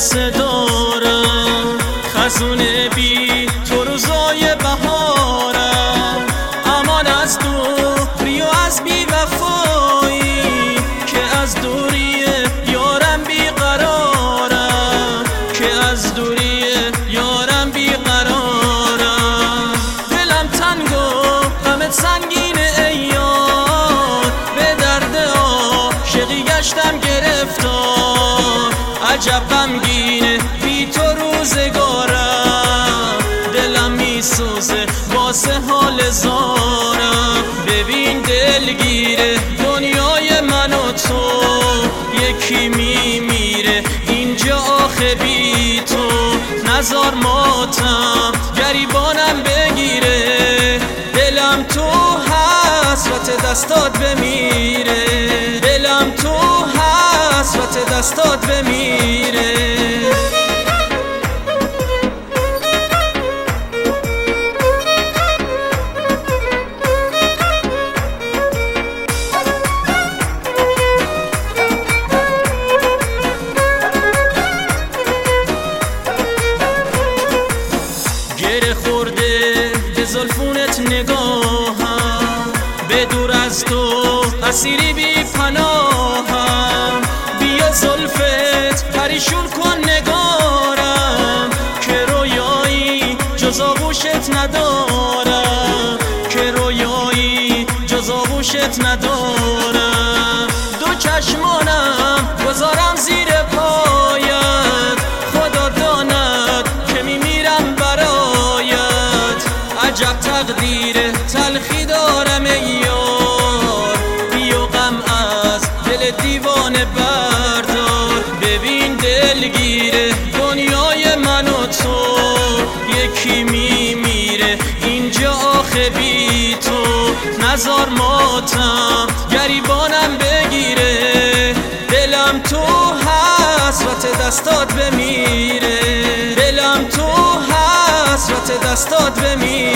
قصه دارم، خزونه بی تو روزای بهارم. امان از دوری و از بی وفایی که از دوری یارم بی قرارم، که از دوری یارم بی قرارم. دلم تنگ و غمت سنگینه ای یار، به درد عاشقی گشتم گرفتار. عجب غمگینه بی تو روزگارم، دلم میسوزه واسه حال زارم. ببین دلگیره دنیای من و تو، یکی میمیره اینجا آخه بی تو. نزار ماتم گریبانم بگیره، دلم تو حسرت دستات بمیره، دلم تو حسرت دستات بمیره. گره خورده به زلفونت نگاهم، به دور از تو اسیری بی پناهم. بیا زلفت پریشون کن نگارم، که رویایی جز آغوشت ندارم، که رویایی جز آغوشت ندارم. دو چشمانم گذارم زیر پایت، خدا داند که میمیرم برایت. عجب تقدیر تلخی دارم ای یار، بی و غم از دل دیوانه بردار. ببین دلگیره دنیای من و تو، یکی میمیره اینجا آخه بی تو. نزار ماتم گریبانم بگیره، دلم تو حسرت دستات بمیره، دلم تو حسرت دستات بمیره.